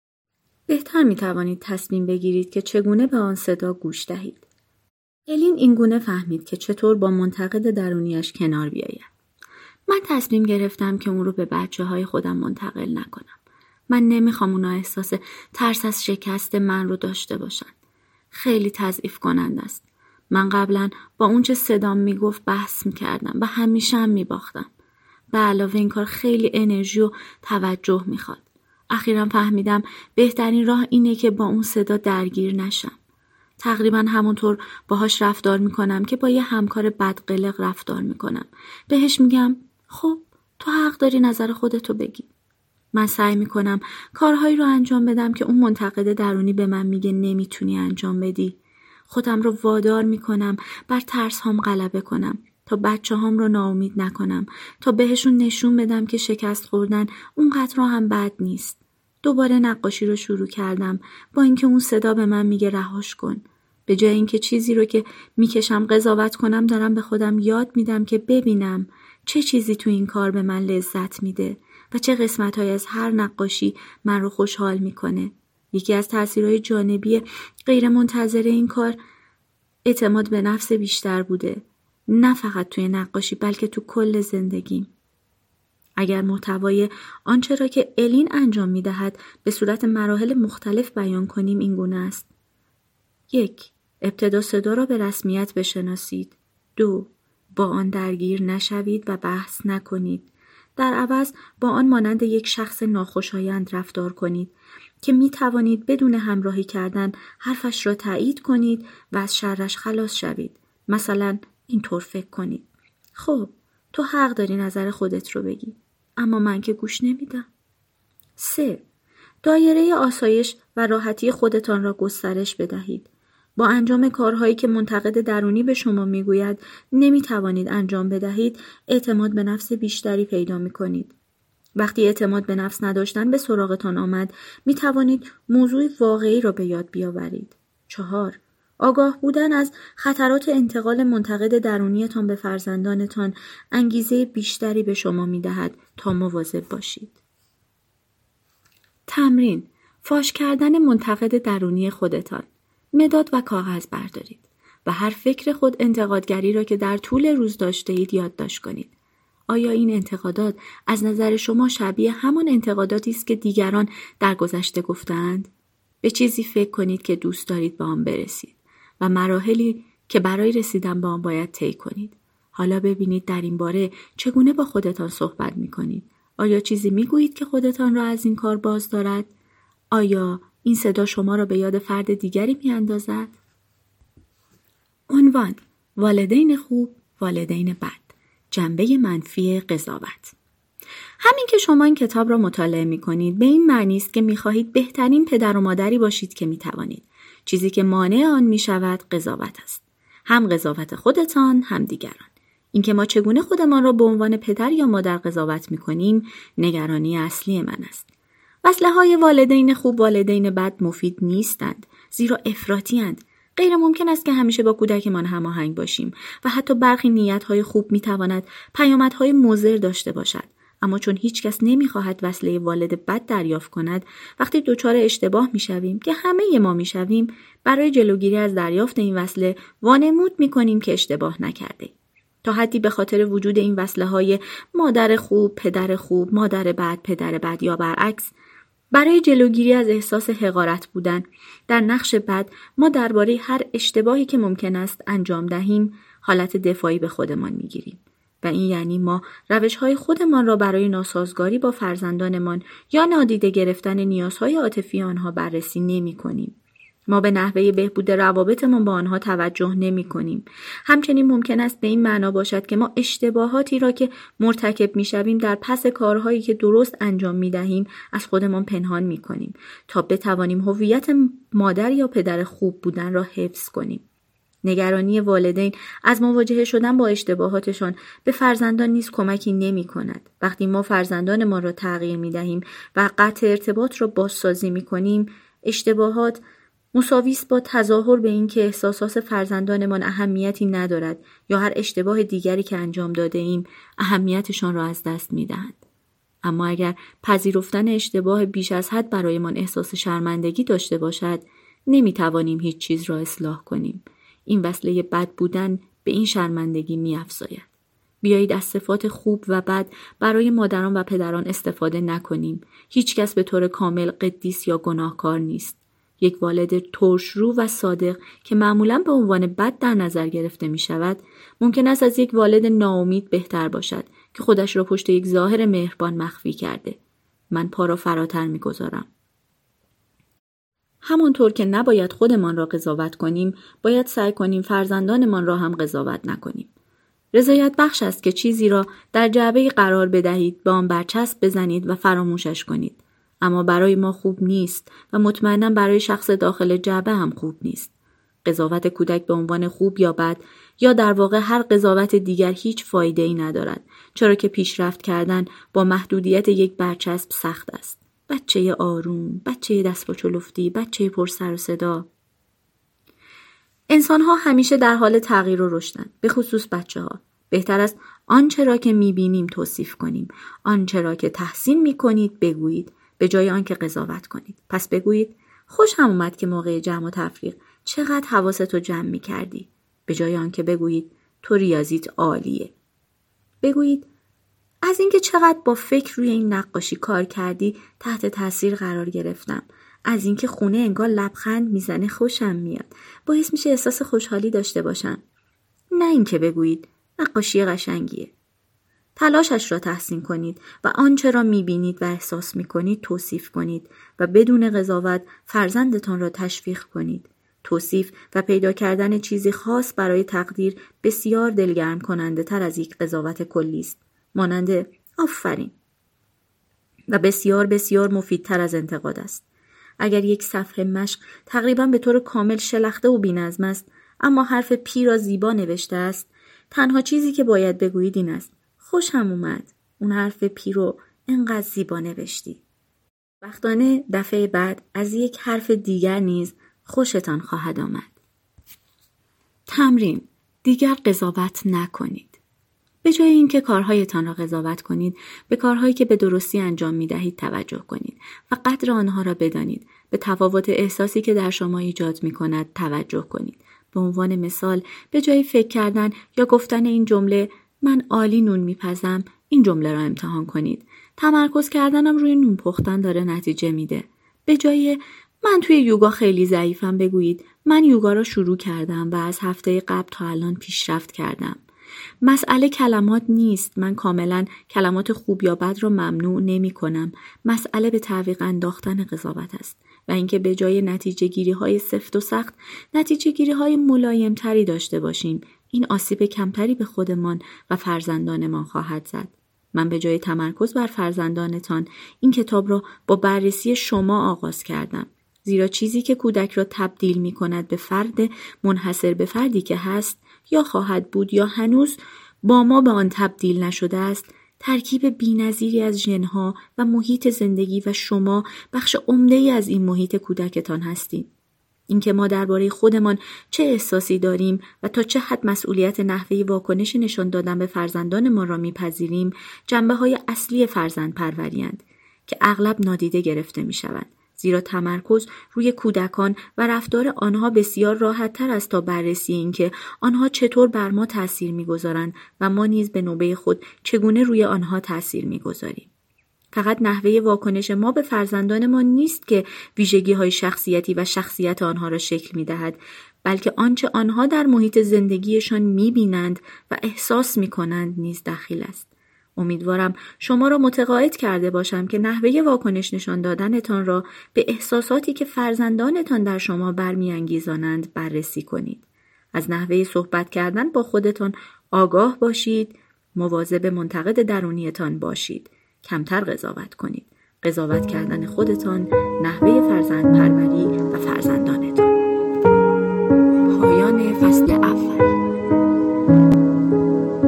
بهتر می توانید تصمیم بگیرید که چگونه به آن صدا گوش دهید. الین اینگونه فهمید که چطور با منتقد درونیش کنار بیاید. من تصمیم گرفتم که اون رو به بچه‌های خودم منتقل نکنم. من نمیخوام اونا احساس ترس از شکست من رو داشته باشن. خیلی تضعیف کننده است. من قبلا با اون چه صدام میگفت بحث میکردم و همیشه هم میباختم. به علاوه این کار خیلی انرژی و توجه میخواد. اخیراً فهمیدم بهترین راه اینه که با اون صدا درگیر نشم. تقریباً همونطور باهاش رفتار میکنم که با یه همکار بدقلق رفتار میکنم. بهش میگم خب تو حق داری نظر خودتو بگی. من سعی میکنم کارهایی رو انجام بدم که اون منتقد درونی به من میگه نمیتونی انجام بدی. خودم رو وادار میکنم بر ترس هام غلبه کنم تا بچه هام رو ناامید نکنم، تا بهشون نشون بدم که شکست خوردن اونقدر رو هم بد نیست. دوباره نقاشی رو شروع کردم با اینکه اون صدا به من میگه رهاش کن. به جای اینکه چیزی رو که میکشم قضاوت کنم دارم به خودم یاد میدم که ببینم چه چیزی تو این کار به من لذت میده و چه قسمت‌هایی از هر نقاشی من رو خوشحال میکنه. یکی از تأثیرهای جانبی غیر منتظره این کار اعتماد به نفس بیشتر بوده. نه فقط توی نقاشی بلکه تو کل زندگیم. اگر محتوای آنچه را که الین انجام میدهد به صورت مراحل مختلف بیان کنیم این گونه است: 1. ابتدا صدا را به رسمیت بشناسید. 2. با آن درگیر نشوید و بحث نکنید. در عوض با آن مانند یک شخص ناخوشایند رفتار کنید که می توانید بدون همراهی کردن حرفش را تایید کنید و از شرش خلاص شوید. مثلا اینطور فکر کنید: خب تو حق داری نظر خودت رو بگی، اما من که گوش نمیدم. 3. دایره آسایش و راحتی خودتان را گسترش بدهید. با انجام کارهایی که منتقد درونی به شما میگوید نمیتوانید انجام بدهید، اعتماد به نفس بیشتری پیدا میکنید. وقتی اعتماد به نفس نداشتن به سراغتان آمد، میتوانید موضوع واقعی را به یاد بیاورید. 4. آگاه بودن از خطرات انتقال منتقد درونیتان به فرزندانتان انگیزه بیشتری به شما میدهد تا مواظب باشید. تمرین: فاش کردن منتقد درونی خودتان. مداد و کاغذ بردارید و هر فکر خود انتقادگری را که در طول روز داشته اید یادداشت کنید. آیا این انتقادات از نظر شما شبیه همان انتقاداتی است که دیگران در گذشته گفتند؟ به چیزی فکر کنید که دوست دارید به آن برسید و مراحلی که برای رسیدن به آن باید طی کنید. حالا ببینید در این باره چگونه با خودتان صحبت می‌کنید. آیا چیزی می‌گویید که خودتان را از این کار باز دارد؟ آیا این صدا شما را به یاد فرد دیگری می‌اندازد؟ عنوان: والدین خوب، والدین بد. جنبه منفی قضاوت. همین که شما این کتاب را مطالعه می‌کنید به این معنی است که می‌خواهید بهترین پدر و مادری باشید که می‌توانید. چیزی که مانع آن می‌شود قضاوت است. هم قضاوت خودتان، هم دیگران. اینکه ما چگونه خودمان را به عنوان پدر یا مادر قضاوت می‌کنیم، نگرانی اصلی من است. وصله‌های والدین خوب، والدین بد مفید نیستند، زیرا افراطی‌اند. غیر ممکن است که همیشه با کودکمان هماهنگ باشیم و حتی برخی نیت‌های خوب می‌تواند پیامدهای مضر داشته باشد. اما چون هیچ کس نمی‌خواهد وصله والد بد دریافت کند، وقتی دچار اشتباه می‌شویم که همه ما می‌شویم، برای جلوگیری از دریافت این وصله وانمود می‌کنیم که اشتباه نکرده. تا حدی به خاطر وجود این وصله‌های مادر خوب، پدر خوب، مادر بد، پدر بد یا برعکس، برای جلوگیری از احساس حقارت بودن در نقش بد، ما درباره هر اشتباهی که ممکن است انجام دهیم حالت دفاعی به خودمان می‌گیریم و این یعنی ما روش‌های خودمان را برای ناسازگاری با فرزندانمان یا نادیده گرفتن نیازهای عاطفی آنها بررسی نمی‌کنیم. ما به نحوه بهبود روابطمان با آنها توجه نمی‌کنیم. همچنین ممکن است به این معنا باشد که ما اشتباهاتی را که مرتکب می‌شویم در پس کارهایی که درست انجام می‌دهیم از خودمان پنهان می‌کنیم تا بتوانیم هویت مادر یا پدر خوب بودن را حفظ کنیم. نگرانی والدین از مواجهه شدن با اشتباهاتشان به فرزندان نیز کمکی نمی کند. وقتی ما فرزندان ما را تغییر می دهیم و قطع ارتباط را بازسازی می کنیم، اشتباهات مساوی است با تظاهر به این که احساسات فرزندانمان اهمیتی ندارد یا هر اشتباه دیگری که انجام داده ایم اهمیتشان را از دست می دهند. اما اگر پذیرفتن اشتباه بیش از حد برایمان احساس شرمندگی داشته باشد، نمی توانیم هیچ چیز را اصلاح کنیم. این وصله بد بودن به این شرمندگی می افزاید. بیایید از صفات خوب و بد برای مادران و پدران استفاده نکنیم. هیچ کس به طور کامل قدیس یا گناهکار نیست. یک والد ترشرو و صادق که معمولاً به عنوان بد در نظر گرفته می شود، ممکن است از یک والد ناامید بهتر باشد که خودش را پشت یک ظاهر مهربان مخفی کرده. من پا را فراتر می گذارم. همانطور که نباید خودمان را قضاوت کنیم، باید سعی کنیم فرزندانمان را هم قضاوت نکنیم. رضایت بخش است که چیزی را در جعبه قرار بدهید، به آن برچسب بزنید و فراموشش کنید. اما برای ما خوب نیست و مطمئناً برای شخص داخل جعبه هم خوب نیست. قضاوت کودک به عنوان خوب یا بد یا در واقع هر قضاوت دیگر هیچ فایده‌ای ندارد، چرا که پیشرفت کردن با محدودیت یک برچسب سخت است. بچه آروم، بچه دست با چلفتی، بچه پر سر و صدا. انسان‌ها همیشه در حال تغییر و رشدند، به خصوص بچه‌ها. بهتر است آنچه را که می‌بینیم توصیف کنیم، آنچه را که تحسین می‌کنید بگویید، به جای آنکه قضاوت کنید. پس بگویید خوشم اومد که موقع جمع و تفریق چقدر حواستو جمع می‌کردی، به جای آنکه بگویید تو ریاضیت عالیه. بگویید از اینکه چقدر با فکر روی این نقاشی کار کردی تحت تاثیر قرار گرفتم. از اینکه خونه انگار لبخند میزنه خوشم میاد. باعث میشه احساس خوشحالی داشته باشم. نه اینکه بگویید نقاشی قشنگیه. تلاشش را تحسین کنید و آنچه را میبینید و احساس میکنید توصیف کنید و بدون قضاوت فرزندتان را تشویق کنید. توصیف و پیدا کردن چیزی خاص برای تقدیر بسیار دلگرم کننده تر از یک قضاوت کلی است. مانند آفرین و بسیار بسیار مفیدتر از انتقاد است. اگر یک صفحه مشق تقریبا به طور کامل شلخته و بی‌نظم است، اما حرف پی را زیبا نوشته است، تنها چیزی که باید بگویید این است: خوشم اومد اون حرف پی رو انقدر زیبا نوشتی. بختانه دفعه بعد از یک حرف دیگر نیز خوشتان خواهد آمد. تمرین: دیگر قضاوت نکنید. به جای اینکه کارهایتان را قضاوت کنید، به کارهایی که به درستی انجام می‌دهید توجه کنید و قدر آنها را بدانید. به تفاوت احساسی که در شما ایجاد می‌کند توجه کنید. به عنوان مثال، به جای فکر کردن یا گفتن این جمله من عالی نون میپزم، این جمله را امتحان کنید. تمرکز کردنم روی نون پختن داره نتیجه میده. به جای من توی یوگا خیلی ضعیفم بگویید من یوگا را شروع کردم و از هفته قبل تا الان پیشرفت کردم. مسئله کلمات نیست. من کاملا کلمات خوب یا بد را ممنوع نمی کنم. مسئله به تعویق انداختن قضاوت است و اینکه به جای نتیجه گیری های سفت و سخت نتیجه گیری های ملایم تری داشته باشیم. این آسیب کمتری به خودمان و فرزندانمان خواهد زد. من به جای تمرکز بر فرزندانتان این کتاب را با بررسی شما آغاز کردم. زیرا چیزی که کودک را تبدیل می کند به فرد منحصر به فردی که هست یا خواهد بود یا هنوز با ما به آن تبدیل نشده است، ترکیب بی‌نظیری از ژن‌ها و محیط زندگی و شما بخش عمده‌ای از این محیط کودکتان هستید. اینکه ما درباره خودمان چه احساسی داریم و تا چه حد مسئولیت نحوه واکنش نشان دادن به فرزندان ما را می‌پذیریم، جنبه‌های اصلی فرزند پروری‌اند که اغلب نادیده گرفته می‌شوند. زیرا تمرکز روی کودکان و رفتار آنها بسیار راحت‌تر است تا بررسی اینکه آنها چطور بر ما تأثیر می‌گذارند و ما نیز به نوبه خود چگونه روی آنها تأثیر می‌گذاریم. فقط نحوه واکنش ما به فرزندان ما نیست که ویژگی‌های شخصیتی و شخصیت آنها را شکل می‌دهد، بلکه آنچه آنها در محیط زندگیشان می‌بینند و احساس می‌کنند نیز دخیل است. امیدوارم شما را متقاعد کرده باشم که نحوه واکنش نشان دادنتان را به احساساتی که فرزندانتان در شما برمی‌انگیزانند بررسی کنید. از نحوه صحبت کردن با خودتان آگاه باشید، مواظب منتقد درونیتان باشید. کمتر قضاوت کنید. قضاوت کردن خودتان، نحوه فرزند پروری و فرزندانتان.